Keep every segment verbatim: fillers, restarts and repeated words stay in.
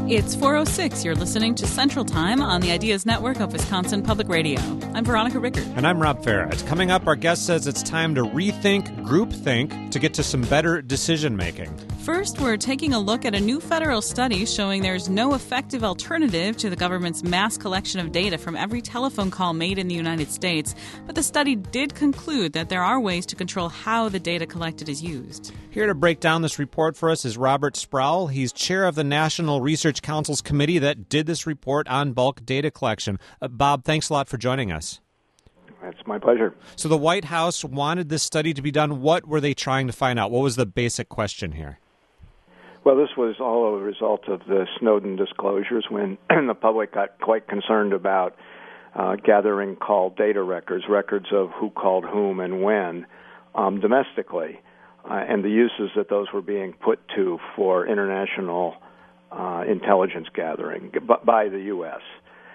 It's four oh six. You're listening to Central Time on the Ideas Network of Wisconsin Public Radio. I'm Veronica Rickard. And I'm Rob Farrett. Coming up, our guest says it's time to rethink groupthink to get to some better decision-making. First, we're taking a look at a new federal study showing there's no effective alternative to the government's mass collection of data from every telephone call made in the United States. But the study did conclude that there are ways to control how the data collected is used. Here to break down this report for us is Robert Sproul. He's chair of the National Research Council's committee that did this report on bulk data collection. Uh, Bob, thanks a lot for joining us. It's my pleasure. So the White House wanted this study to be done. What were they trying to find out? What was the basic question here? Well, this was all a result of the Snowden disclosures when the public got quite concerned about uh, gathering call data records, records of who called whom and when um, domestically, uh, and the uses that those were being put to for international uh, intelligence gathering by the U S.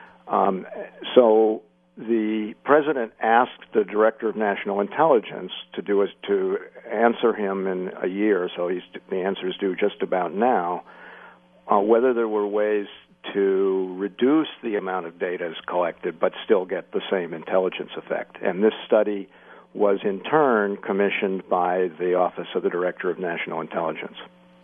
Um, so the president asked the director of national intelligence to do is to answer him in a year, so he's, the answer is due just about now, uh, whether there were ways to reduce the amount of data is collected but still get the same intelligence effect. And this study was in turn commissioned by the Office of the Director of National Intelligence.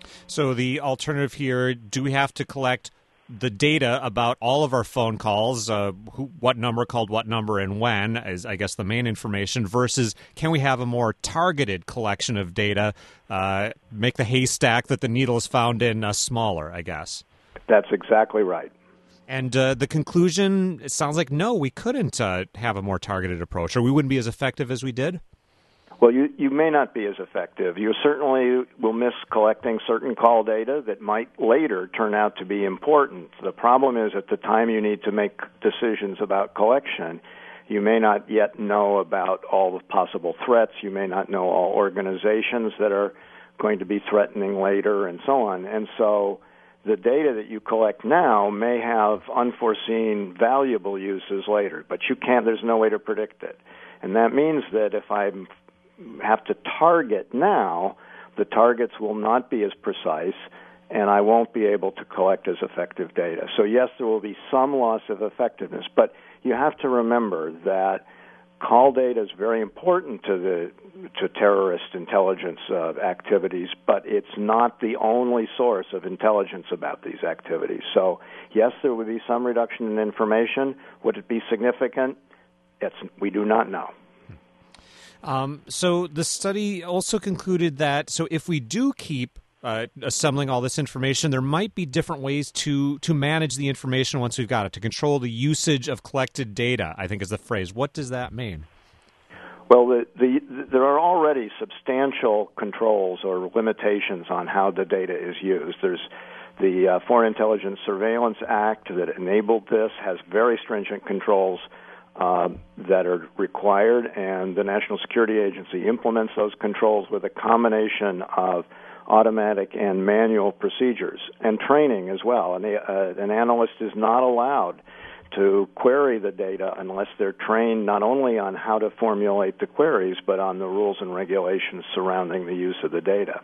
So the alternative here, do we have to collect the data about all of our phone calls, uh, who, what number called what number and when, is I guess the main information, versus can we have a more targeted collection of data, uh, make the haystack that the needle is found in uh, smaller, I guess? That's exactly right. And uh, the conclusion, it sounds like, no, we couldn't uh, have a more targeted approach, or we wouldn't be as effective as we did? Well, you, you may not be as effective. You certainly will miss collecting certain call data that might later turn out to be important. The problem is at the time you need to make decisions about collection, you may not yet know about all the possible threats. You may not know all organizations that are going to be threatening later and so on. And so the data that you collect now may have unforeseen valuable uses later, but you can't, there's no way to predict it. And that means that if I'm have to target now, the targets will not be as precise, and I won't be able to collect as effective data. So yes, there will be some loss of effectiveness, but you have to remember that call data is very important to the to terrorist intelligence uh, activities, but it's not the only source of intelligence about these activities. So yes, there will be some reduction in information. Would it be significant? It's, we do not know. Um, so the study also concluded that, so if we do keep uh, assembling all this information, there might be different ways to, to manage the information once we've got it, to control the usage of collected data, I think is the phrase. What does that mean? Well, the, the, the, there are already substantial controls or limitations on how the data is used. There's the uh, Foreign Intelligence Surveillance Act that enabled this, has very stringent controls Uh, that are required, and the National Security Agency implements those controls with a combination of automatic and manual procedures and training as well. And the, uh, an analyst is not allowed to query the data unless they're trained not only on how to formulate the queries, but on the rules and regulations surrounding the use of the data.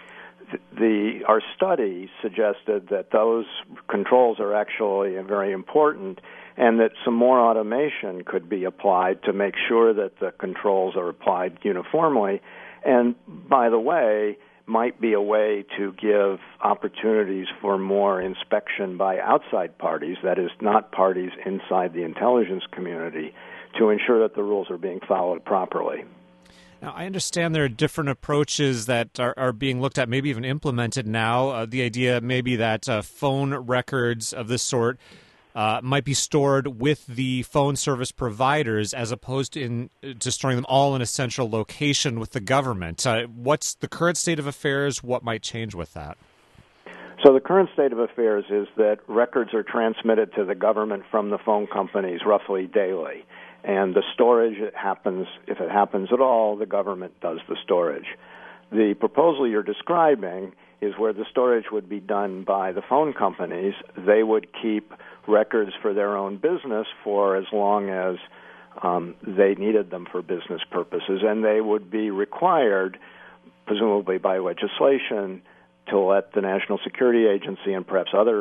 The, our study suggested that those controls are actually very important and that some more automation could be applied to make sure that the controls are applied uniformly. And, by the way, might be a way to give opportunities for more inspection by outside parties, that is, not parties inside the intelligence community, to ensure that the rules are being followed properly. Now, I understand there are different approaches that are, are being looked at, maybe even implemented now. Uh, the idea maybe that uh, phone records of this sort uh, might be stored with the phone service providers as opposed to, in, to storing them all in a central location with the government. Uh, what's the current state of affairs? What might change with that? So the current state of affairs is that records are transmitted to the government from the phone companies roughly daily. And the storage it happens, if it happens at all, the government does the storage. The proposal you're describing is where the storage would be done by the phone companies. They would keep records for their own business for as long as um, they needed them for business purposes, and they would be required, presumably by legislation, to let the National Security Agency and perhaps other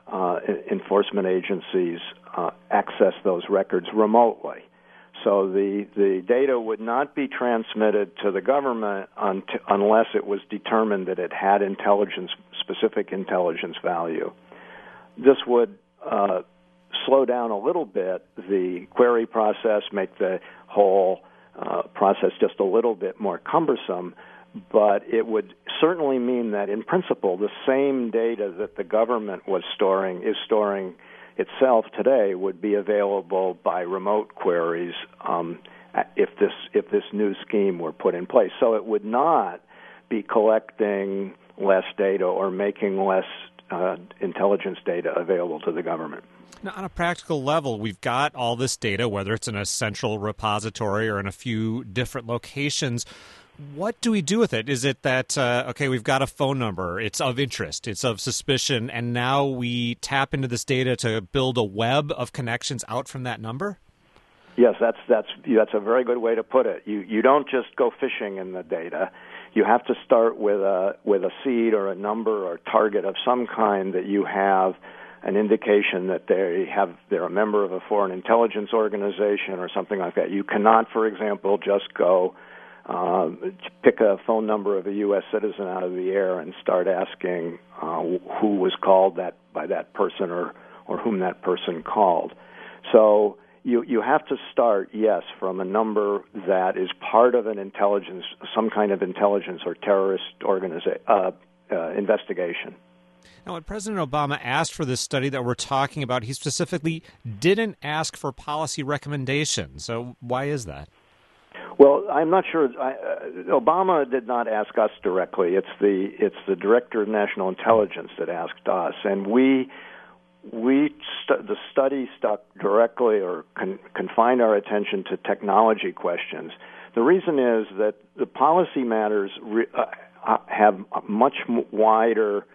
uh, enforcement agencies uh, access those records remotely. So the, the data would not be transmitted to the government un- unless it was determined that it had intelligence, specific intelligence value. This would uh, slow down a little bit the query process, make the whole uh, process just a little bit more cumbersome, but it would certainly mean that, in principle, the same data that the government was storing, is storing itself today, would be available by remote queries um, if this if this new scheme were put in place. So it would not be collecting less data or making less uh, intelligence data available to the government. Now, on a practical level, we've got all this data, whether it's in a central repository or in a few different locations. What do we do with it? Is it that, uh, okay, we've got a phone number, it's of interest, it's of suspicion, and now we tap into this data to build a web of connections out from that number? Yes, that's that's that's a very good way to put it. You you don't just go fishing in the data. You have to start with a with a seed or a number or target of some kind that you have an indication that they have they're a member of a foreign intelligence organization or something like that. You cannot, for example, just go Uh, pick a phone number of a U S citizen out of the air and start asking uh, who was called that by that person or, or whom that person called. So you you have to start, yes, from a number that is part of an intelligence, some kind of intelligence or terrorist organiza- uh, uh, investigation. Now, when President Obama asked for this study that we're talking about, he specifically didn't ask for policy recommendations. So why is that? Well, I'm not sure. I, uh, Obama did not ask us directly. It's the it's the Director of National Intelligence that asked us, and we we st- the study stuck directly or con- confined our attention to technology questions. The reason is that the policy matters re- uh, have much m- wider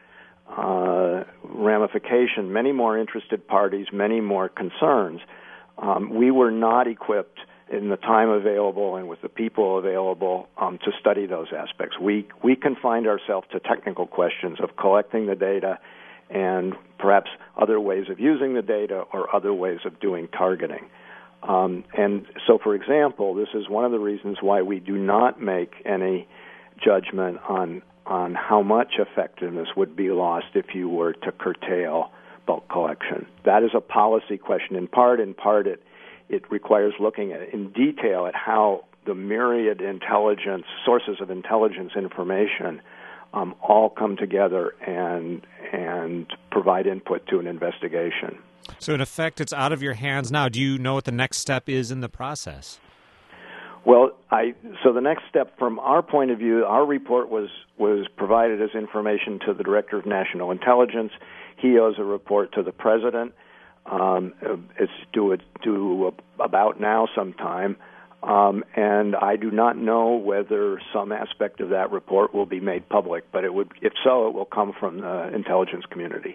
uh, ramification, many more interested parties, many more concerns. Um, we were not equipped in the time available and with the people available um, to study those aspects. We we confined ourselves to technical questions of collecting the data and perhaps other ways of using the data or other ways of doing targeting. Um, and so, for example, this is one of the reasons why we do not make any judgment on on how much effectiveness would be lost if you were to curtail bulk collection. That is a policy question in part. In part, it It requires looking at in detail at how the myriad intelligence sources of intelligence information um, all come together and and provide input to an investigation. So, in effect, it's out of your hands now. Do you know what the next step is in the process? Well, I so the next step from our point of view, our report was was provided as information to the Director of National Intelligence. He owes a report to the President. Um, it's due, due about now sometime, um, and I do not know whether some aspect of that report will be made public, but it would, if so, it will come from the intelligence community.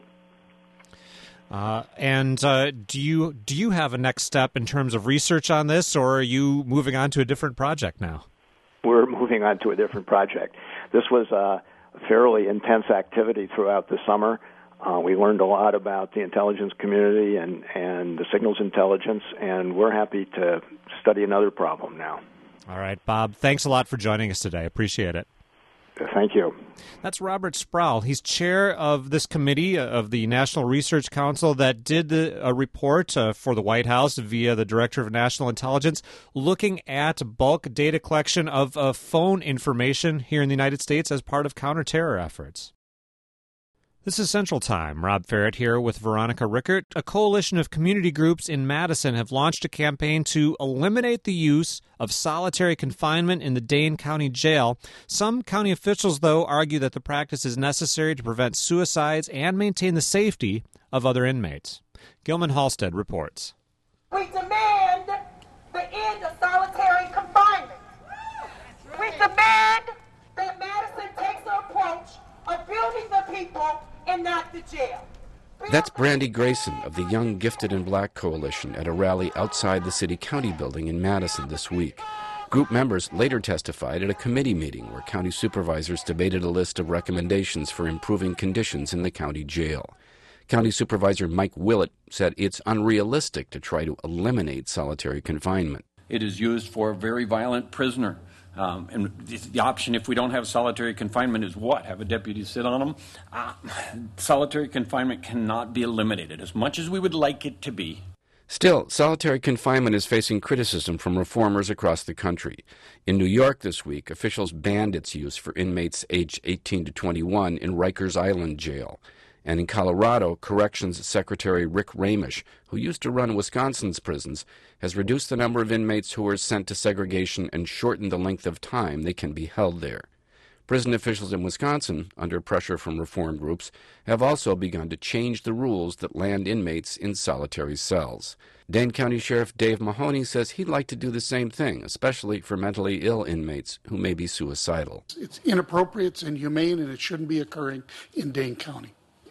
Uh, and uh, do you do you have a next step in terms of research on this, or are you moving on to a different project now? We're moving on to a different project. This was a fairly intense activity throughout the summer. Uh, we learned a lot about the intelligence community and, and the signals intelligence, and we're happy to study another problem now. All right, Bob, thanks a lot for joining us today. Appreciate it. Thank you. That's Robert Sproul. He's chair of this committee of the National Research Council that did the, a report uh, for the White House via the Director of National Intelligence looking at bulk data collection of uh, phone information here in the United States as part of counterterror efforts. This is Central Time. Rob Ferret here with Veronica Rickert. A coalition of community groups in Madison have launched a campaign to eliminate the use of solitary confinement in the Dane County Jail. Some county officials, though, argue that the practice is necessary to prevent suicides and maintain the safety of other inmates. Gilman Halstead reports. We demand the end of solitary confinement. We demand that Madison takes the approach of building the people and not the jail. That's Brandy Grayson of the Young Gifted and Black Coalition at a rally outside the City County building in Madison this week. Group members later testified at a committee meeting where county supervisors debated a list of recommendations for improving conditions in the county jail. County Supervisor Mike Willett said it's unrealistic to try to eliminate solitary confinement. It is used for a very violent prisoner. Um, and the option, if we don't have solitary confinement, is what? Have a deputy sit on them? Uh, solitary confinement cannot be eliminated, as much as we would like it to be. Still, solitary confinement is facing criticism from reformers across the country. In New York this week, officials banned its use for inmates aged eighteen to twenty-one in Rikers Island Jail. And in Colorado, Corrections Secretary Rick Ramish, who used to run Wisconsin's prisons, has reduced the number of inmates who are sent to segregation and shortened the length of time they can be held there. Prison officials in Wisconsin, under pressure from reform groups, have also begun to change the rules that land inmates in solitary cells. Dane County Sheriff Dave Mahoney says he'd like to do the same thing, especially for mentally ill inmates who may be suicidal. It's inappropriate, it's inhumane, and it shouldn't be occurring in Dane County.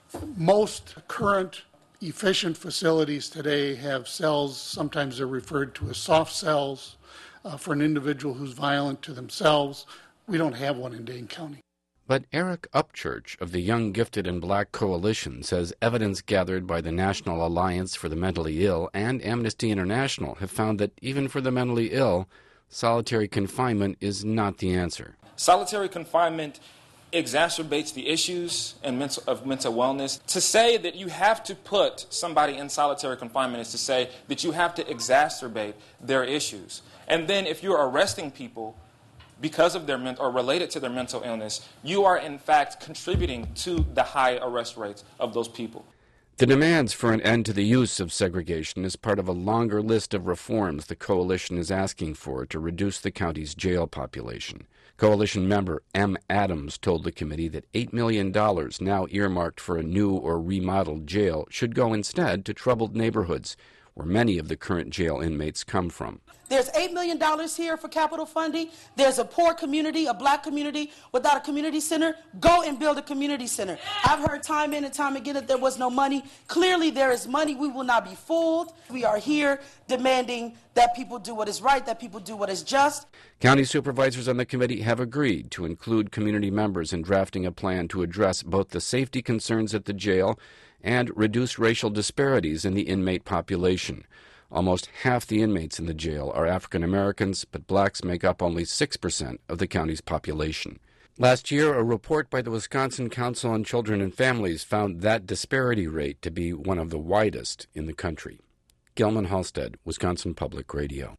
Most current efficient facilities today have cells, sometimes they're referred to as soft cells, uh, for an individual who's violent to themselves. We don't have one in Dane County. But Eric Upchurch of the Young Gifted and Black Coalition says evidence gathered by the National Alliance for the Mentally Ill and Amnesty International have found that even for the mentally ill, solitary confinement is not the answer. Solitary confinement exacerbates the issues and mental, of mental wellness. To say that you have to put somebody in solitary confinement is to say that you have to exacerbate their issues. And then if you're arresting people because of their ment- or related to their mental illness, you are in fact contributing to the high arrest rates of those people. The demands for an end to the use of segregation is part of a longer list of reforms the coalition is asking for to reduce the county's jail population. Coalition member M. Adams told the committee that eight million dollars now earmarked for a new or remodeled jail should go instead to troubled neighborhoods, where many of the current jail inmates come from. There's eight million dollars here for capital funding. There's a poor community, a black community without a community center. Go and build a community center. I've heard time in and time again that there was no money. Clearly there is money. We will not be fooled. We are here demanding that people do what is right, that people do what is just. County supervisors on the committee have agreed to include community members in drafting a plan to address both the safety concerns at the jail and reduce racial disparities in the inmate population. Almost half the inmates in the jail are African Americans, but blacks make up only six percent of the county's population. Last year, a report by the Wisconsin Council on Children and Families found that disparity rate to be one of the widest in the country. Gilman Halstead, Wisconsin Public Radio.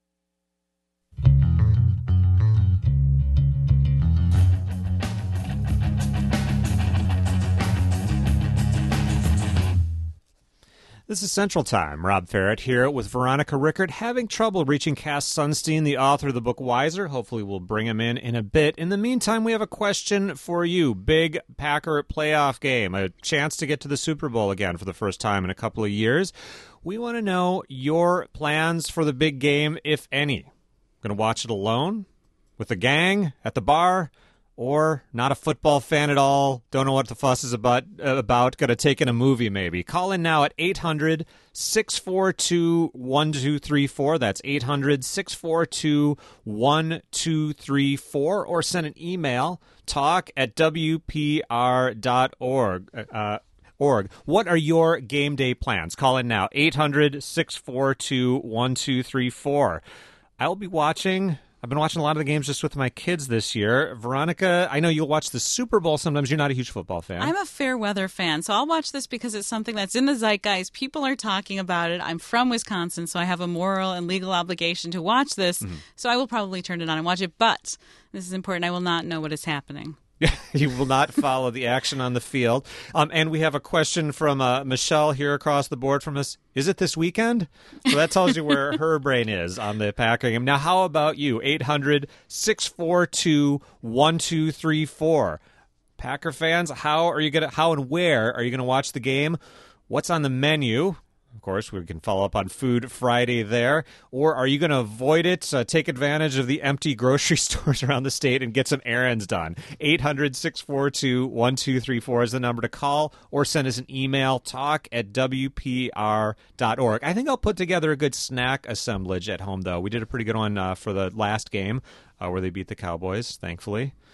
This is Central Time. Rob Ferret here with Veronica Rickert, having trouble reaching Cass Sunstein, the author of the book Wiser. Hopefully we'll bring him in in a bit. In the meantime, we have a question for you. Big Packer playoff game, a chance to get to the Super Bowl again for the first time in a couple of years. We want to know your plans for the big game, if any. Going to watch it alone, with a gang, at the bar, or not a football fan at all, don't know what the fuss is about, uh, about. Got to take in a movie maybe. Call in now at eight hundred, six four two, one two three four. That's eight hundred, six four two, one two three four. Or send an email, talk at w p r dot org. Uh, org. What are your game day plans? Call in now, eight hundred, six four two, one two three four. I'll be watching... I've been watching a lot of the games just with my kids this year. Veronica, I know you'll watch the Super Bowl sometimes. You're not a huge football fan. I'm a fair weather fan, so I'll watch this because it's something that's in the zeitgeist. People are talking about it. I'm from Wisconsin, so I have a moral and legal obligation to watch this. Mm-hmm. So I will probably turn it on and watch it. But this is important. I will not know what is happening. You will not follow the action on the field. Um, and we have a question from uh, Michelle here across the board from us. Is it this weekend? So that tells you where her brain is on the Packer game. Now, how about you? eight hundred, six four two, one two three four. Packer fans, how are you gonna? How and where are you going to watch the game? What's on the menu? Of course, we can follow up on Food Friday there. Or are you going to avoid it, uh, take advantage of the empty grocery stores around the state and get some errands done? eight hundred, six four two, one two three four is the number to call, or send us an email, talk at w p r dot org. I think I'll put together a good snack assemblage at home, though. We did a pretty good one uh, for the last game uh, where they beat the Cowboys, thankfully.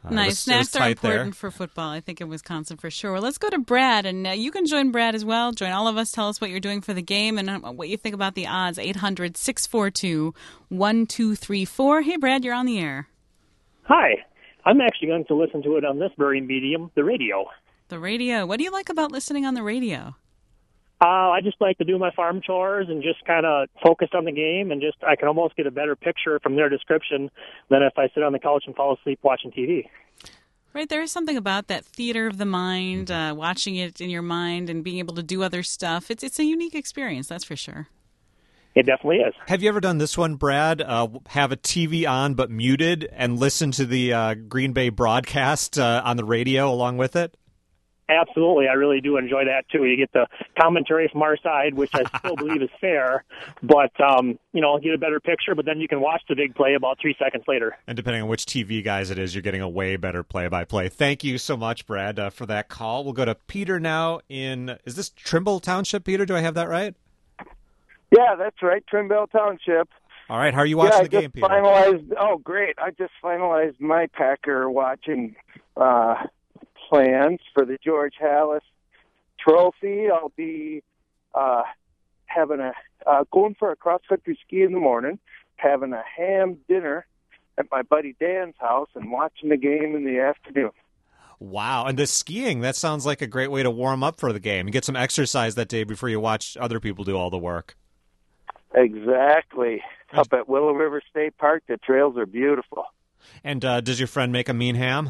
Uh, nice. it was, Snacks it was are tight important there. for football, I think, in Wisconsin for sure. Well, let's go to Brad, and uh, you can join Brad as well. Join all of us. Tell us what you're doing for the game and uh, what you think about the odds. eight hundred, six four two, one two three four. Hey, Brad, you're on the air. Hi. I'm actually going to listen to it on this very medium, the radio. The radio. What do you like about listening on the radio? Uh, I just like to do my farm chores and just kind of focus on the game, and just I can almost get a better picture from their description than if I sit on the couch and fall asleep watching T V. Right, there is something about that theater of the mind, uh, watching it in your mind and being able to do other stuff. It's it's a unique experience, that's for sure. It definitely is. Have you ever done this one, Brad? Uh, have a T V on but muted and listen to the uh, Green Bay broadcast uh, on the radio along with it? Absolutely. I really do enjoy that, too. You get the commentary from our side, which I still believe is fair, but, um, you know, get a better picture, but then you can watch the big play about three seconds later. And depending on which T V guys it is, you're getting a way better play-by-play. Thank you so much, Brad, uh, for that call. We'll go to Peter now in, is this Trimble Township, Peter? Do I have that right? Yeah, that's right, Trimble Township. All right, how are you watching yeah, the game, Peter? Finalized, oh, great. I just finalized my Packer watching uh, plans for the George Halas Trophy. I'll be uh, having a uh, going for a cross-country ski in the morning, having a ham dinner at my buddy Dan's house, and watching the game in the afternoon. Wow, and the skiing, that sounds like a great way to warm up for the game and get some exercise that day before you watch other people do all the work. Exactly. Up at Willow River State Park, the trails are beautiful. And uh, does your friend make a mean ham?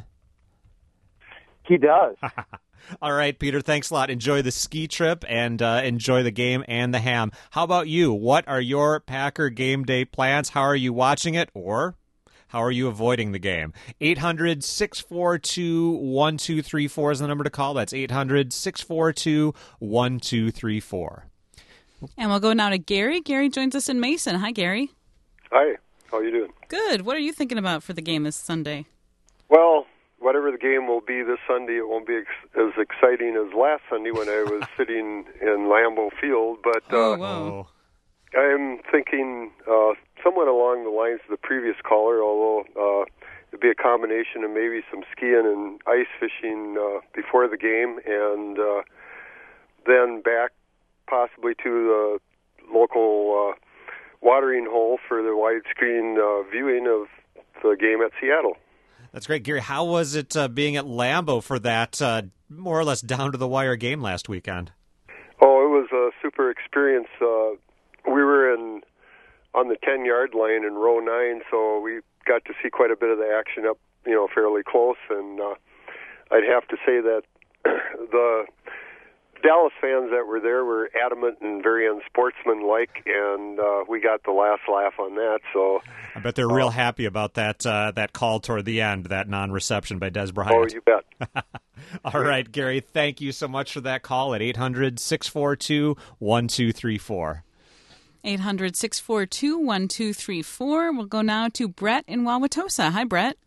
He does. All right, Peter, thanks a lot. Enjoy the ski trip and uh, enjoy the game and the ham. How about you? What are your Packer game day plans? How are you watching it? Or how are you avoiding the game? eight hundred, six four two, one two three four is the number to call. That's eight hundred, six four two, one two three four. And we'll go now to Gary. Gary joins us in Mason. Hi, Gary. Hi. How are you doing? Good. What are you thinking about for the game this Sunday? Well, whatever the game will be this Sunday, it won't be ex- as exciting as last Sunday when I was sitting in Lambeau Field. But uh, oh, whoa. I'm thinking uh, somewhat along the lines of the previous caller, although uh, it'd be a combination of maybe some skiing and ice fishing uh, before the game, and uh, then back possibly to the local uh, watering hole for the widescreen uh, viewing of the game at Seattle. That's great. Gary, how was it uh, being at Lambeau for that uh, more or less down-to-the-wire game last weekend? Oh, it was a super experience. Uh, we were in on the ten-yard line in row nine, so we got to see quite a bit of the action up, you know, fairly close. And uh, I'd have to say that the Dallas fans that were there were adamant and very unsportsmanlike, and uh, we got the last laugh on that. So I bet they're real happy about that uh, that call toward the end, that non-reception by Des Bryant. Oh, you bet. All right, Gary, thank you so much for that call at eight hundred, six four two, one two three four. eight hundred, six four two, one two three four. We'll go now to Brett in Wauwatosa. Hi, Brett.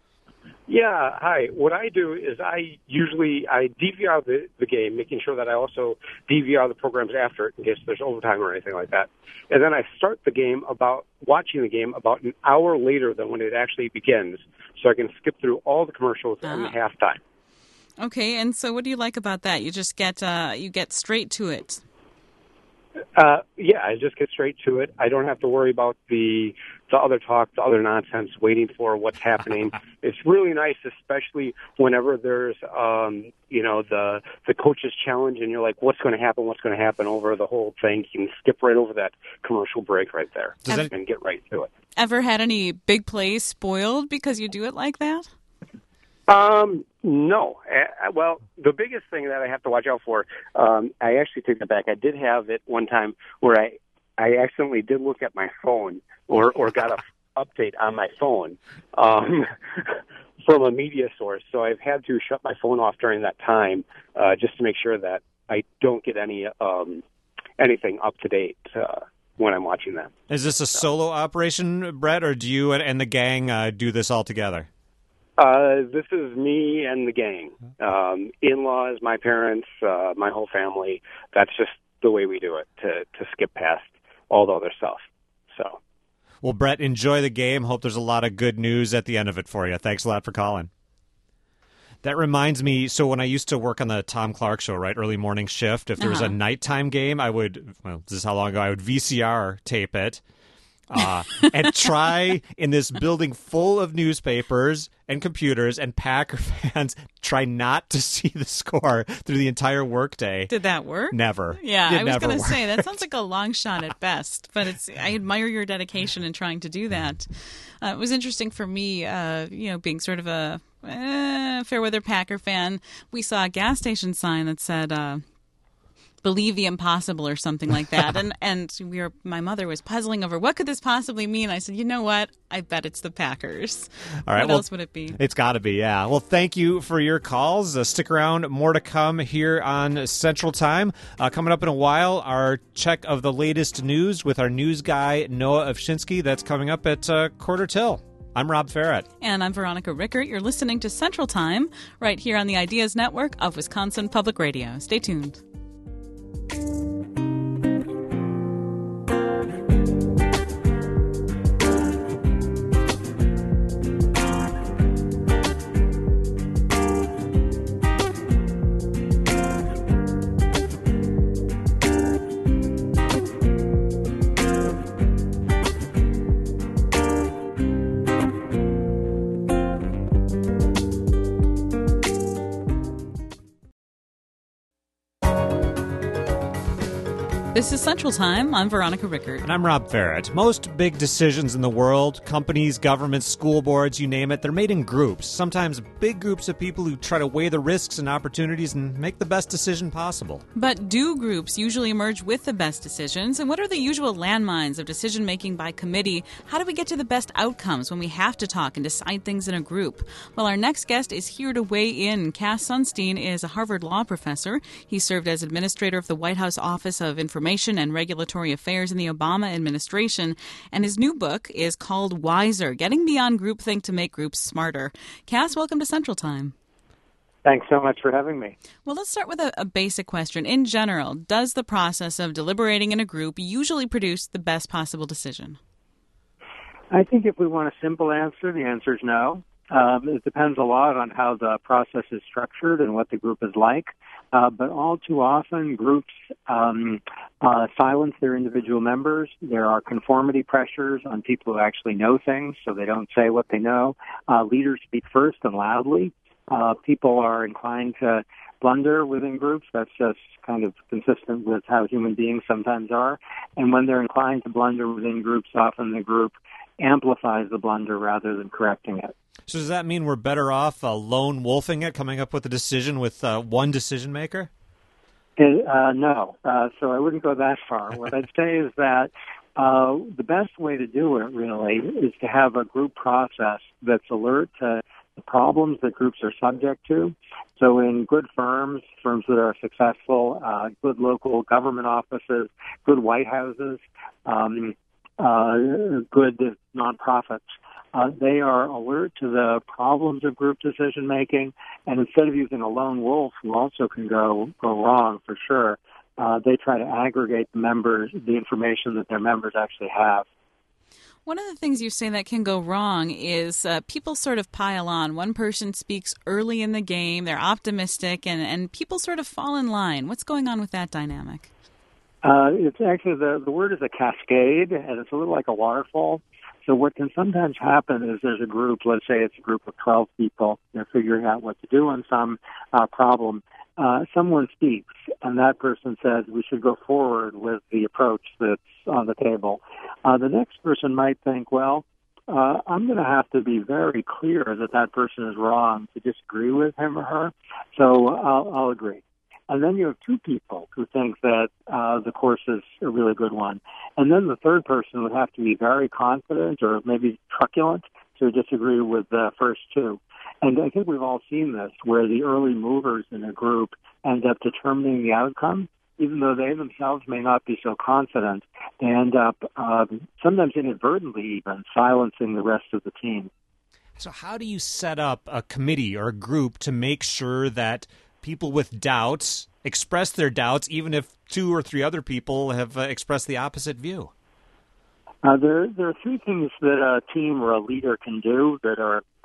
Yeah, hi. What I do is I usually I D V R the, the game, making sure that I also D V R the programs after it in case there's overtime or anything like that. And then I start the game about watching the game about an hour later than when it actually begins, so I can skip through all the commercials uh-huh. and the halftime. Okay, and so what do you like about that? You just get uh, you get straight to it. Uh, yeah, I just get straight to it. I don't have to worry about the the other talk, the other nonsense, waiting for what's happening. It's really nice, especially whenever there's, um, you know, the the coach's challenge, and you're like, what's going to happen? What's going to happen over the whole thing? You can skip right over that commercial break right there Does and get right to it. Ever had any big plays spoiled because you do it like that? Um, no. Uh, well, the biggest thing that I have to watch out for, um, I actually take that back. I did have it one time where I, I accidentally did look at my phone or, or got a update on my phone, um, from a media source. So I've had to shut my phone off during that time, uh, just to make sure that I don't get any, um, anything up to date, uh, when I'm watching that. Is this a solo operation, Brett, or do you and the gang, uh, do this all together? Uh, this is me and the gang. Um, in-laws, my parents, uh, my whole family. That's just the way we do it, to, to skip past all the other stuff. So, well, Brett, enjoy the game. Hope there's a lot of good news at the end of it for you. Thanks a lot for calling. That reminds me, so when I used to work on the Tom Clark Show, right, early morning shift, if there was Uh-huh. a nighttime game, I would, well, this is how long ago, I would V C R tape it uh, and try in this building full of newspapers and computers and Packer fans try not to see the score through the entire workday. Did that work? Never. Yeah, It I was never going to worked. say that sounds like a long shot at best, but it's I admire your dedication in trying to do that. Uh, it was interesting for me, uh, you know, being sort of a eh, fair weather Packer fan. We saw a gas station sign that said, uh, "Believe the impossible" or something like that, and and we were my mother was puzzling over what could this possibly mean. I said, you know what? I bet it's the Packers. All right, What well, else would it be? It's got to be, yeah. Well, thank you for your calls. Uh, stick around. More to come here on Central Time. Uh, coming up in a while, our check of the latest news with our news guy, Noah Ovchinsky. That's coming up at uh, quarter till. I'm Rob Farrett. And I'm Veronica Rickert. You're listening to Central Time right here on the Ideas Network of Wisconsin Public Radio. Stay tuned. This is Central Time. I'm Veronica Rickert. And I'm Rob Farrett. Most big decisions in the world, companies, governments, school boards, you name it, they're made in groups. Sometimes big groups of people who try to weigh the risks and opportunities and make the best decision possible. But do groups usually emerge with the best decisions? And what are the usual landmines of decision-making by committee? How do we get to the best outcomes when we have to talk and decide things in a group? Well, our next guest is here to weigh in. Cass Sunstein is a Harvard law professor. He served as administrator of the White House Office of Information and Regulatory Affairs in the Obama administration, and his new book is called Wiser, Getting Beyond Groupthink to Make Groups Smarter. Cass, welcome to Central Time. Thanks so much for having me. Well, let's start with a, a basic question. In general, does the process of deliberating in a group usually produce the best possible decision? I think if we want a simple answer, the answer is no. Um, it depends a lot on how the process is structured and what the group is like. Uh, but all too often, groups um, uh, silence their individual members. There are conformity pressures on people who actually know things, so they don't say what they know. Uh, leaders speak first and loudly. Uh, people are inclined to blunder within groups. That's just kind of consistent with how human beings sometimes are. And when they're inclined to blunder within groups, often the group amplifies the blunder rather than correcting it. So does that mean we're better off uh, lone wolfing it, coming up with a decision with uh, one decision maker? Uh, no. Uh, so I wouldn't go that far. What I'd say is that uh, the best way to do it, really, is to have a group process that's alert to the problems that groups are subject to. So in good firms, firms that are successful, uh, good local government offices, good White Houses, um, uh, good nonprofits, Uh, they are alert to the problems of group decision making, and instead of using a lone wolf, who also can go go wrong for sure, uh, they try to aggregate the members, the information that their members actually have. One of the things you say that can go wrong is uh, people sort of pile on. One person speaks early in the game, they're optimistic, and, and people sort of fall in line. What's going on with that dynamic? Uh, it's actually, the, the word is a cascade, and it's a little like a waterfall. So what can sometimes happen is there's a group, let's say it's a group of twelve people, they're figuring out what to do on some uh, problem. Uh, someone speaks, and that person says we should go forward with the approach that's on the table. Uh, the next person might think, well, uh, I'm going to have to be very clear that that person is wrong to disagree with him or her, so I'll, I'll agree. And then you have two people who think that uh, the course is a really good one. And then the third person would have to be very confident or maybe truculent to disagree with the first two. And I think we've all seen this, where the early movers in a group end up determining the outcome, even though they themselves may not be so confident. They end up um, sometimes inadvertently even silencing the rest of the team. So how do you set up a committee or a group to make sure that people with doubts express their doubts, even if two or three other people have uh, expressed the opposite view? Uh, there, there are three things that a team or a leader can do that are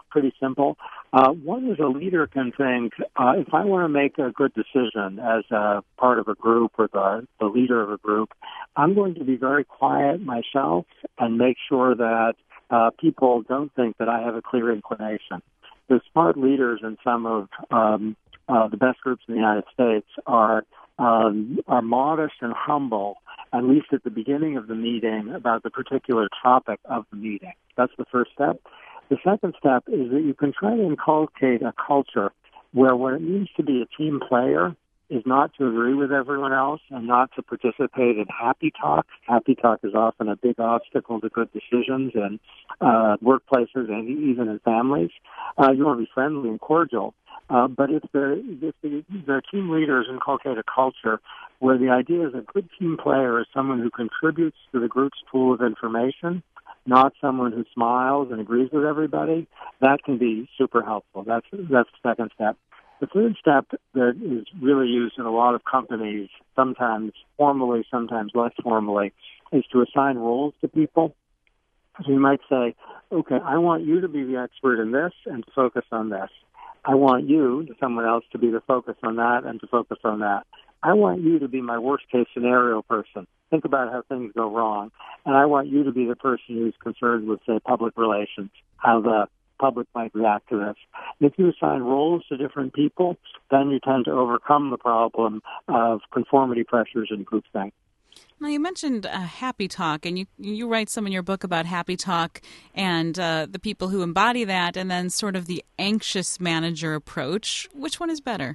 pretty simple. Uh, one is a leader can think, uh, if I want to make a good decision as a part of a group or the, the leader of a group, I'm going to be very quiet myself and make sure that uh, people don't think that I have a clear inclination. The smart leaders in some of um, uh, the best groups in the United States are um, are modest and humble, at least at the beginning of the meeting, about the particular topic of the meeting. That's the first step. The second step is that you can try to inculcate a culture where what it means to be a team player is not to agree with everyone else and not to participate in happy talk. Happy talk is often a big obstacle to good decisions in uh, workplaces and even in families. Uh, you want to be friendly and cordial. Uh, but if the, if the, the team leaders inculcate a culture where the idea is a good team player is someone who contributes to the group's pool of information, not someone who smiles and agrees with everybody, that can be super helpful. That's that's the second step. The third step that is really used in a lot of companies, sometimes formally, sometimes less formally, is to assign roles to people. So you might say, okay, I want you to be the expert in this and to focus on this. I want you, someone else, to be the focus on that and to focus on that. I want you to be my worst-case scenario person. Think about how things go wrong. And I want you to be the person who's concerned with, say, public relations, how the public might react to this. And if you assign roles to different people, then you tend to overcome the problem of conformity pressures and groupthink. Now, you mentioned uh, Happy Talk, and you you write some in your book about Happy Talk and uh, the people who embody that, and then sort of the anxious manager approach. Which one is better?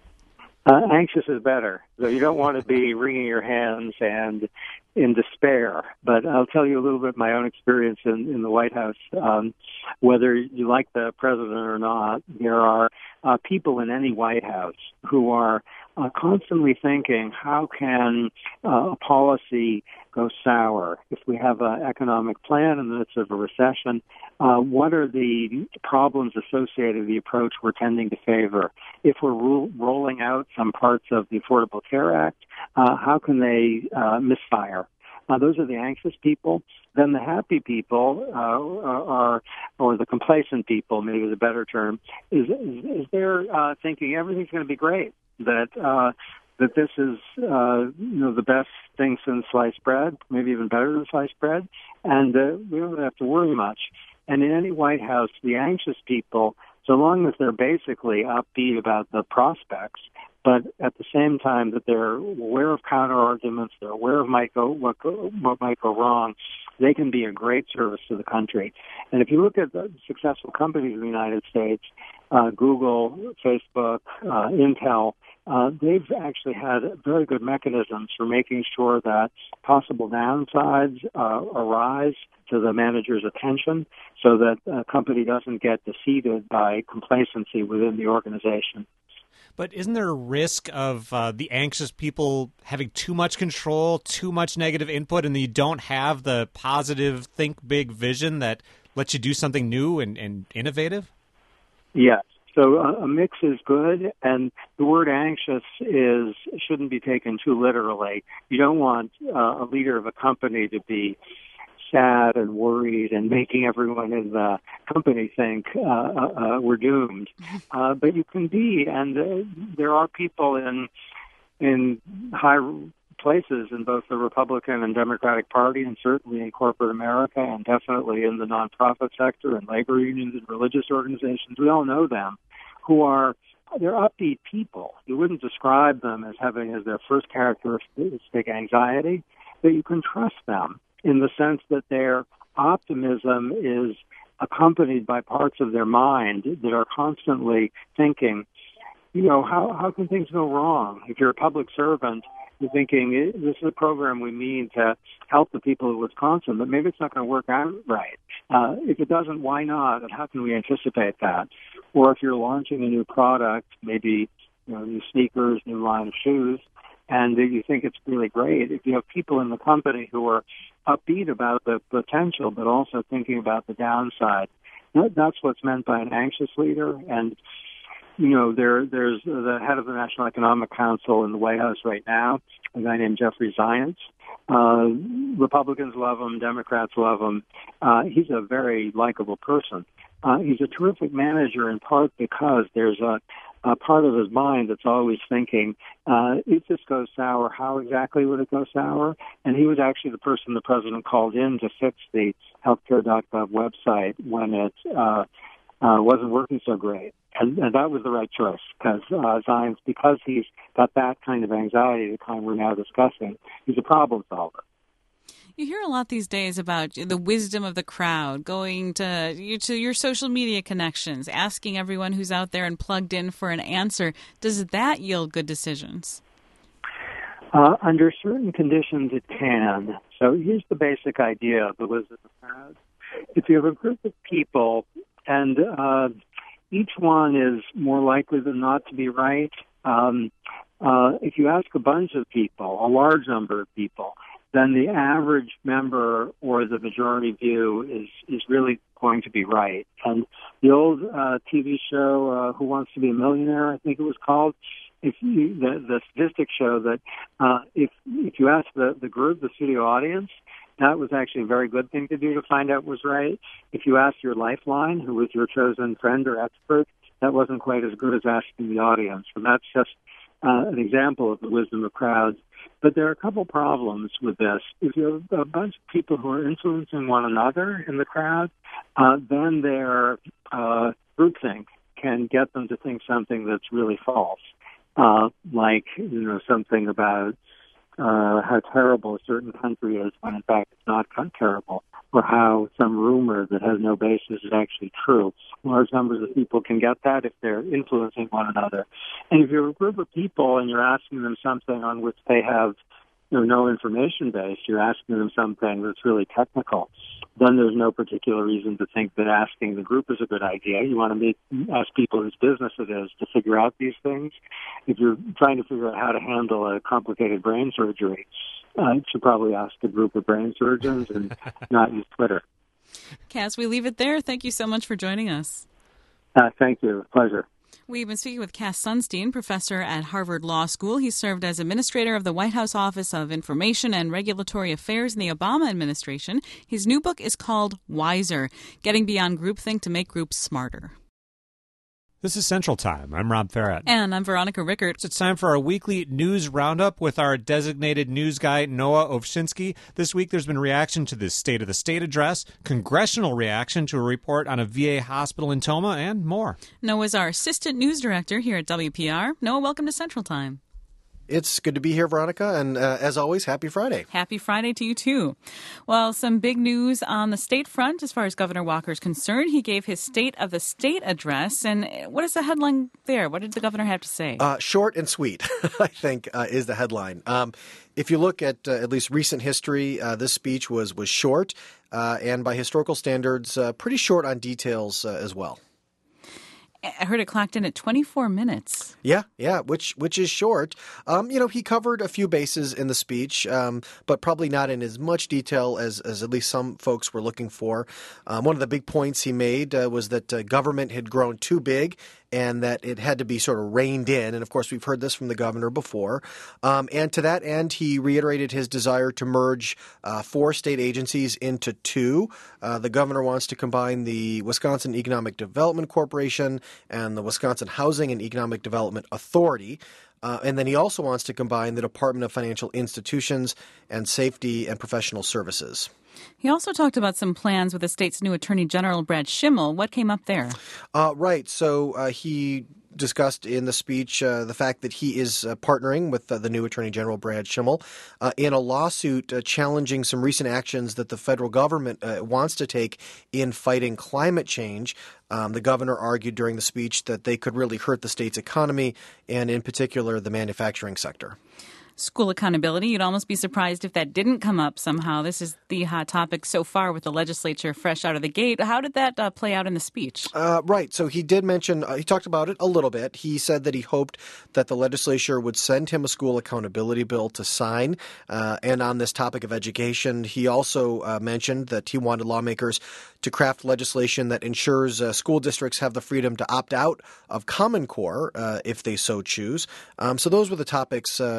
Uh, anxious is better. So you don't want to be wringing your hands and in despair. But I'll tell you a little bit of my own experience in, in the White House. Um, whether you like the president or not, there are uh, people in any White House who are uh, constantly thinking, how can uh, a policy go sour? If we have an economic plan in the midst of a recession, uh, what are the problems associated with the approach we're tending to favor? If we're ro- rolling out some parts of the Affordable Care Act, uh, how can they uh, misfire? Uh, those are the anxious people. Then the happy people uh, are, or the complacent people, maybe is a better term, is, is, is they're uh, thinking everything's going to be great, that uh, that this is uh, you know the best thing since sliced bread, maybe even better than sliced bread, and uh, we don't have to worry much. And in any White House, the anxious people, so long as they're basically upbeat about the prospects, but at the same time that they're aware of counter-arguments, they're aware of might go, what, go, what might go wrong, they can be a great service to the country. And if you look at the successful companies in the United States, uh, Google, Facebook, uh, Intel, uh, they've actually had very good mechanisms for making sure that possible downsides uh, arise to the manager's attention so that a company doesn't get defeated by complacency within the organization. But isn't there a risk of uh, the anxious people having too much control, too much negative input, and you don't have the positive, think big vision that lets you do something new and, and innovative? Yes. So a, a mix is good, and the word anxious is shouldn't be taken too literally. You don't want uh, a leader of a company to be sad and worried and making everyone in the company think uh, uh, we're doomed. Uh, but you can be, and uh, there are people in in high places in both the Republican and Democratic Party, and certainly in corporate America, and definitely in the nonprofit sector and labor unions and religious organizations. We all know them, who are they're upbeat people. You wouldn't describe them as having as their first characteristic anxiety, but you can trust them in the sense that their optimism is accompanied by parts of their mind that are constantly thinking, you know, how, how can things go wrong? If you're a public servant, you're thinking, this is a program we mean to help the people of Wisconsin, but maybe it's not going to work out right. Uh, if it doesn't, why not? And how can we anticipate that? Or if you're launching a new product, maybe, you know, new sneakers, new line of shoes, and you think it's really great, if you have people in the company who are upbeat about the potential, but also thinking about the downside, that's what's meant by an anxious leader. And, you know, there, there's the head of the National Economic Council in the White House right now, a guy named Jeffrey Zients. Uh, Republicans love him, Democrats love him. Uh, he's a very likable person. Uh, he's a terrific manager in part because there's a, a part of his mind that's always thinking, uh, if this goes sour, how exactly would it go sour? And he was actually the person the president called in to fix the healthcare dot gov website when it uh, uh, wasn't working so great. And, and that was the right choice because uh, Zions, because he's got that kind of anxiety, the kind we're now discussing, he's a problem solver. You hear a lot these days about the wisdom of the crowd, going to, to your social media connections, asking everyone who's out there and plugged in for an answer. Does that yield good decisions? Uh, under certain conditions, it can. So here's the basic idea of the wisdom of the crowd. If you have a group of people and uh, each one is more likely than not to be right, um, uh, if you ask a bunch of people, a large number of people, then the average member or the majority view is, is really going to be right. And the old uh, T V show, uh, Who Wants to Be a Millionaire, I think it was called, if you, the, the statistics show that uh, if if you ask the, the group, the studio audience, that was actually a very good thing to do to find out was right. If you asked your lifeline, who was your chosen friend or expert, that wasn't quite as good as asking the audience. And that's just uh, an example of the wisdom of crowds. But there are a couple problems with this. If you have a bunch of people who are influencing one another in the crowd, uh, then their uh, groupthink can get them to think something that's really false, uh, like you know something about uh, how terrible a certain country is when in fact it's not terrible, or how some rumor that has no basis is actually true. Large numbers of people can get that if they're influencing one another. And if you're a group of people and you're asking them something on which they have you know, no information base, you're asking them something that's really technical, then there's no particular reason to think that asking the group is a good idea. You want to make, ask people whose business it is to figure out these things. If you're trying to figure out how to handle a complicated brain surgery, uh, you should probably ask a group of brain surgeons and not use Twitter. Cass, we leave it there. Thank you so much for joining us. Uh, thank you. Pleasure. We've been speaking with Cass Sunstein, professor at Harvard Law School. He served as administrator of the White House Office of Information and Regulatory Affairs in the Obama administration. His new book is called Wiser, Getting Beyond Groupthink to Make Groups Smarter. This is Central Time. I'm Rob Farrett. And I'm Veronica Rickert. It's time for our weekly news roundup with our designated news guy, Noah Ovchinsky. This week there's been reaction to the State of the State address, congressional reaction to a report on a V A hospital in Toma, and more. Noah's our assistant news director here at W P R. Noah, welcome to Central Time. It's good to be here, Veronica, and uh, as always, happy Friday. Happy Friday to you, too. Well, some big news on the state front as far as Governor Walker is concerned. He gave his State of the State address, and what is the headline there? What did the governor have to say? Uh, short and sweet, I think, uh, is the headline. Um, if you look at uh, at least recent history, uh, this speech was, was short, uh, and by historical standards, uh, pretty short on details uh, as well. I heard it clocked in at twenty-four minutes. Yeah, yeah, which which is short. Um, you know, he covered a few bases in the speech, um, but probably not in as much detail as, as at least some folks were looking for. Um, one of the big points he made uh, was that uh, government had grown too big and that it had to be sort of reined in. And, of course, we've heard this from the governor before. Um, and to that end, he reiterated his desire to merge uh, four state agencies into two. Uh, the governor wants to combine the Wisconsin Economic Development Corporation and the Wisconsin Housing and Economic Development Authority. Uh, and then he also wants to combine the Department of Financial Institutions and Safety and Professional Services. He also talked about some plans with the state's new Attorney General, Brad Schimmel. What came up there? Uh, right. So uh, he discussed in the speech uh, the fact that he is uh, partnering with uh, the new Attorney General, Brad Schimmel, uh, in a lawsuit uh, challenging some recent actions that the federal government uh, wants to take in fighting climate change. Um, the governor argued during the speech that they could really hurt the state's economy and, in particular, the manufacturing sector. School accountability. You'd almost be surprised if that didn't come up somehow. This is the hot topic so far with the legislature fresh out of the gate. How did that uh, play out in the speech? Uh, right. So he did mention, uh, he talked about it a little bit. He said that he hoped that the legislature would send him a school accountability bill to sign. Uh, and on this topic of education, he also uh, mentioned that he wanted lawmakers to craft legislation that ensures uh, school districts have the freedom to opt out of Common Core uh, if they so choose. Um, so those were the topics, uh, at least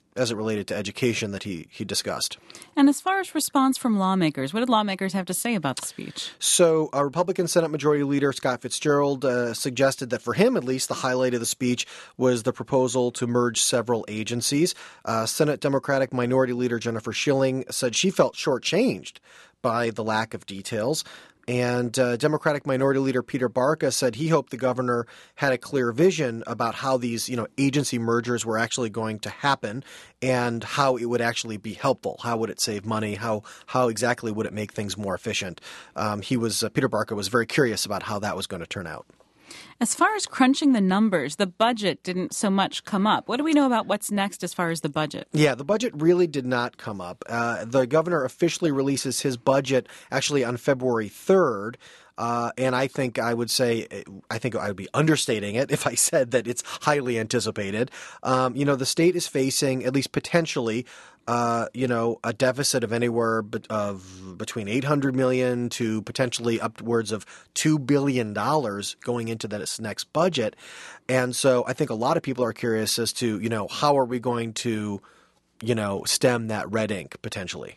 as it related to education that he, he discussed. And as far as response from lawmakers, what did lawmakers have to say about the speech? So uh, Republican Senate Majority Leader Scott Fitzgerald uh, suggested that for him, at least, the highlight of the speech was the proposal to merge several agencies. Uh, Senate Democratic Minority Leader Jennifer Schilling said she felt shortchanged by the lack of details. And uh, Democratic Minority Leader Peter Barca said he hoped the governor had a clear vision about how these, you know, agency mergers were actually going to happen and how it would actually be helpful. How would it save money? How how exactly would it make things more efficient? Um, he was uh, Peter Barca was very curious about how that was going to turn out. As far as crunching the numbers, the budget didn't so much come up. What do we know about what's next as far as the budget? Yeah, the budget really did not come up. Uh, the governor officially releases his budget actually on February third. Uh, and I think I would say, I think I would be understating it if I said that it's highly anticipated. Um, you know, the state is facing, at least potentially, uh, you know, a deficit of anywhere be- of between eight hundred million dollars to potentially upwards of two billion dollars going into this next budget. And so I think a lot of people are curious as to, you know, how are we going to, you know, stem that red ink potentially?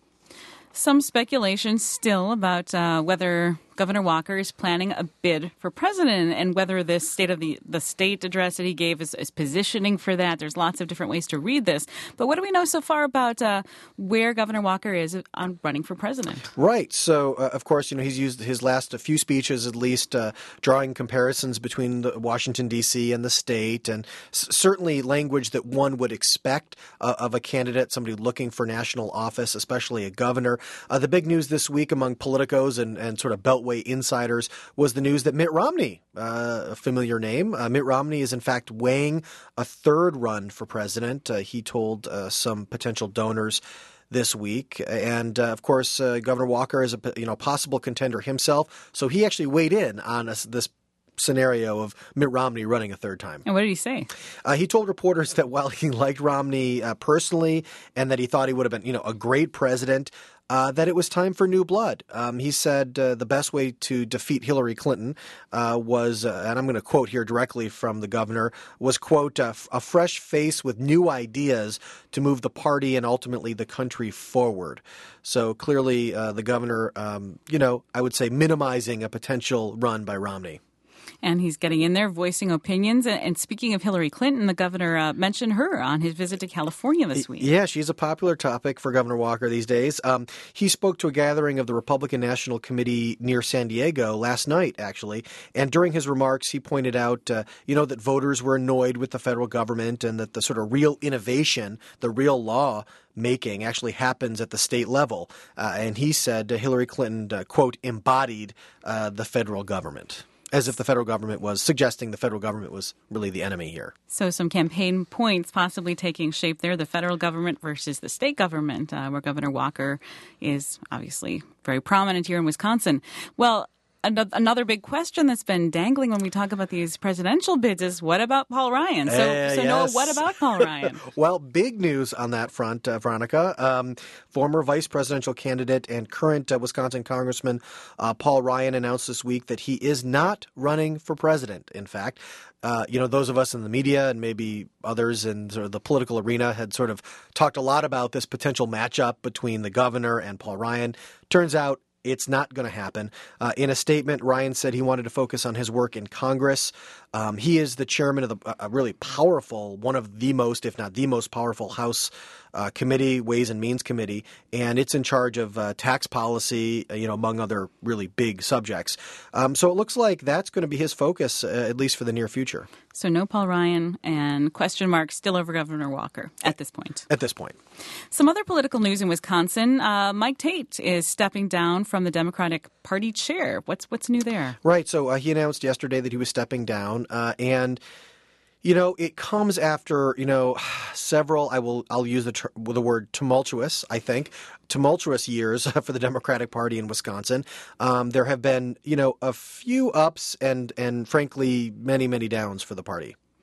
Some speculation still about uh, whether Governor Walker is planning a bid for president and whether this State of the, the State address that he gave is, is positioning for that. There's lots of different ways to read this. But what do we know so far about uh, where Governor Walker is on running for president? Right. So, uh, of course, you know, he's used his last few speeches at least uh, drawing comparisons between the Washington, D C and the state, and s- certainly language that one would expect uh, of a candidate, somebody looking for national office, especially a governor. Uh, the big news this week among politicos and, and sort of Beltway insiders was the news that Mitt Romney, uh, a familiar name, uh, Mitt Romney is in fact weighing a third run for president. Uh, he told uh, some potential donors this week. And, uh, of course, uh, Governor Walker is a you know possible contender himself. So he actually weighed in on us, this scenario of Mitt Romney running a third time. And what did he say? Uh, he told reporters that while he liked Romney uh, personally and that he thought he would have been, you know, a great president, uh, that it was time for new blood. Um, he said uh, the best way to defeat Hillary Clinton uh, was, uh, and I'm going to quote here directly from the governor, was, quote, a, f- a fresh face with new ideas to move the party and ultimately the country forward. So clearly uh, the governor, um, you know, I would say minimizing a potential run by Romney. And he's getting in there, voicing opinions. And speaking of Hillary Clinton, the governor uh, mentioned her on his visit to California this week. Yeah, she's a popular topic for Governor Walker these days. Um, he spoke to a gathering of the Republican National Committee near San Diego last night, actually. And during his remarks, he pointed out, uh, you know, that voters were annoyed with the federal government and that the sort of real innovation, the real law making actually happens at the state level. Uh, and he said uh, Hillary Clinton, uh, quote, embodied uh, the federal government. As if the federal government was suggesting the federal government was really the enemy here. So some campaign points possibly taking shape there, the federal government versus the state government, uh, where Governor Walker is obviously very prominent here in Wisconsin. Well, another big question that's been dangling when we talk about these presidential bids is, what about Paul Ryan? So, uh, so yes. Noah, what about Paul Ryan? Well, big news on that front, uh, Veronica. Um, former vice presidential candidate and current uh, Wisconsin Congressman uh, Paul Ryan announced this week that he is not running for president. In fact, Uh, you know, those of us in the media and maybe others in sort of the political arena had sort of talked a lot about this potential matchup between the governor and Paul Ryan. Turns out it's not going to happen. Uh, in a statement, Ryan said he wanted to focus on his work in Congress. Um, he is the chairman of the, a really powerful, one of the most, if not the most powerful House uh, committee, Ways and Means Committee, and it's in charge of uh, tax policy, uh, you know, among other really big subjects. Um, so it looks like that's going to be his focus, uh, at least for the near future. So no Paul Ryan and question marks still over Governor Walker at this point. At this point. Some other political news in Wisconsin. Uh, Mike Tate is stepping down from the Democratic Party chair. What's what's new there? Right. So uh, he announced yesterday that he was stepping down, uh, and you know it comes after you know several. I will I'll use the ter- the word tumultuous. I think tumultuous years for the Democratic Party in Wisconsin. Um, there have been you know a few ups and and frankly many many downs for the party.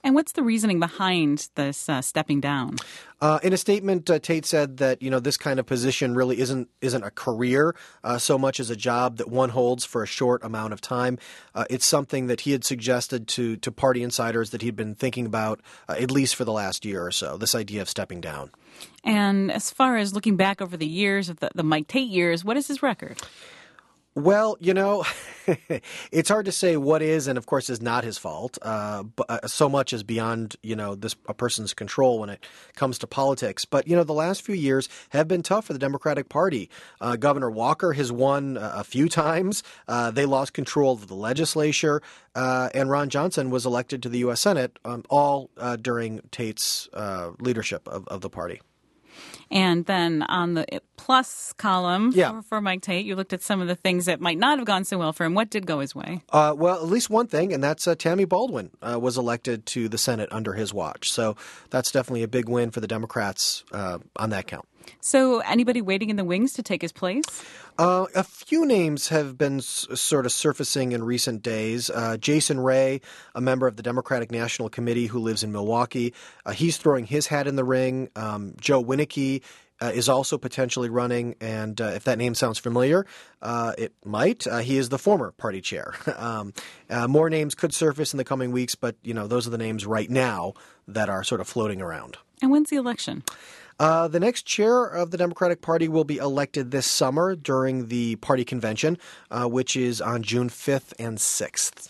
And what's the reasoning behind this uh, stepping down? Uh, in a statement, uh, Tate said that, you know, this kind of position really isn't isn't a career uh, so much as a job that one holds for a short amount of time. Uh, it's something that he had suggested to to party insiders that he'd been thinking about uh, at least for the last year or so, this idea of stepping down. And as far as looking back over the years of the, the Mike Tate years, what is his record? Well, you know, it's hard to say what is and, of course, is not his fault. Uh, but, uh, so much is beyond, you know, this a person's control when it comes to politics. But, you know, the last few years have been tough for the Democratic Party. Uh, Governor Walker has won uh, a few times. Uh, they lost control of the legislature. Uh, and Ron Johnson was elected to the U S Senate, um, all uh, during Tate's uh, leadership of, of the party. And then on the plus column yeah. for, for Mike Tate, you looked at some of the things that might not have gone so well for him. What did go his way? Uh, well, at least one thing, and that's uh, Tammy Baldwin uh, was elected to the Senate under his watch. So that's definitely a big win for the Democrats uh, on that count. So anybody waiting in the wings to take his place? Uh, a few names have been s- sort of surfacing in recent days. Uh, Jason Ray, a member of the Democratic National Committee who lives in Milwaukee, uh, he's throwing his hat in the ring. Um, Joe Winnicke uh, is also potentially running, and uh, if that name sounds familiar, uh, it might. Uh, he is the former party chair. um, uh, more names could surface in the coming weeks, but you know those are the names right now that are sort of floating around. And when's the election? Uh, the next chair of the Democratic Party will be elected this summer during the party convention, uh, which is on June fifth and sixth.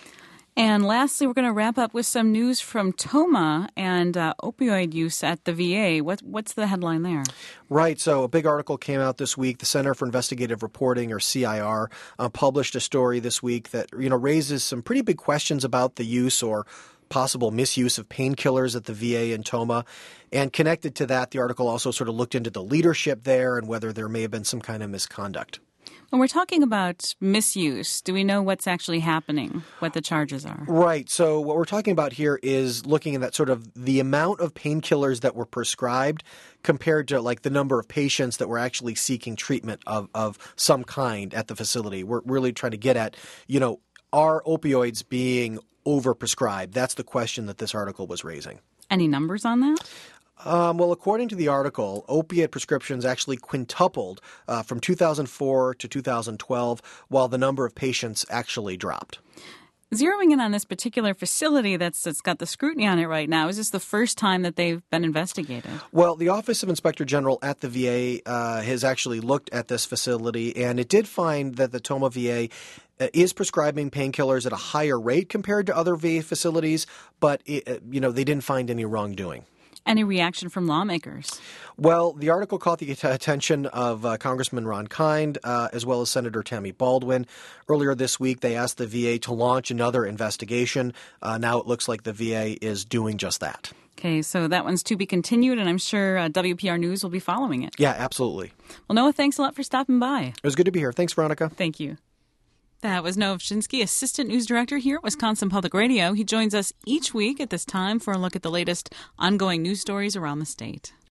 And lastly, we're going to wrap up with some news from Toma and uh, opioid use at the V A. What, what's the headline there? Right. So a big article came out this week. The Center for Investigative Reporting, or C I R, uh, published a story this week that you know raises some pretty big questions about the use or possible misuse of painkillers at the V A in Toma. And connected to that, the article also sort of looked into the leadership there and whether there may have been some kind of misconduct. When we're talking about misuse, do we know what's actually happening, what the charges are? Right. So what we're talking about here is looking at that sort of the amount of painkillers that were prescribed compared to like the number of patients that were actually seeking treatment of, of some kind at the facility. We're really trying to get at, you know, are opioids being overprescribed? That's the question that this article was raising. Any numbers on that? Um, well, according to the article, opiate prescriptions actually quintupled uh, from two thousand four to two thousand twelve, while the number of patients actually dropped. Zeroing in on this particular facility that's, that's got the scrutiny on it right now, is this the first time that they've been investigated? Well, the Office of Inspector General at the V A uh, has actually looked at this facility, and it did find that the Toma V A is prescribing painkillers at a higher rate compared to other V A facilities, but it, you know they didn't find any wrongdoing. Any reaction from lawmakers? Well, the article caught the attention of uh, Congressman Ron Kind, uh, as well as Senator Tammy Baldwin. Earlier this week, they asked the V A to launch another investigation. Uh, now it looks like the V A is doing just that. Okay, so that one's to be continued, and I'm sure uh, W P R News will be following it. Yeah, absolutely. Well, Noah, thanks a lot for stopping by. It was good to be here. Thanks, Veronica. Thank you. That was Noah Vshinsky, Assistant News Director here at Wisconsin Public Radio. He joins us each week at this time for a look at the latest ongoing news stories around the state.